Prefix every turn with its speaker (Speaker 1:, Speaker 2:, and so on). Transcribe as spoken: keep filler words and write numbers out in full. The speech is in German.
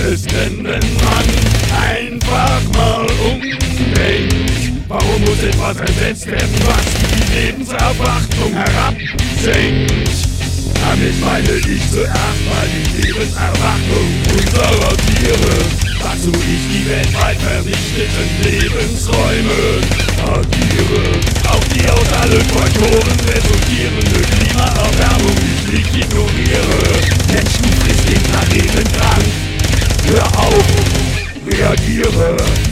Speaker 1: es denn, wenn man einfach mal umdenkt? Warum muss etwas ersetzt werden, was die Lebenserwartung herabsenkt? Damit meine ich zuerst mal die Lebenserwartung unserer Tiere, dazu ich die weltweit vernichteten Lebensräume agiere. Auch die aus allen Faktoren resultierende Klimaerwärmung nicht ignoriere. Menschen frisst den Planeten krank. Hör auf, reagiere.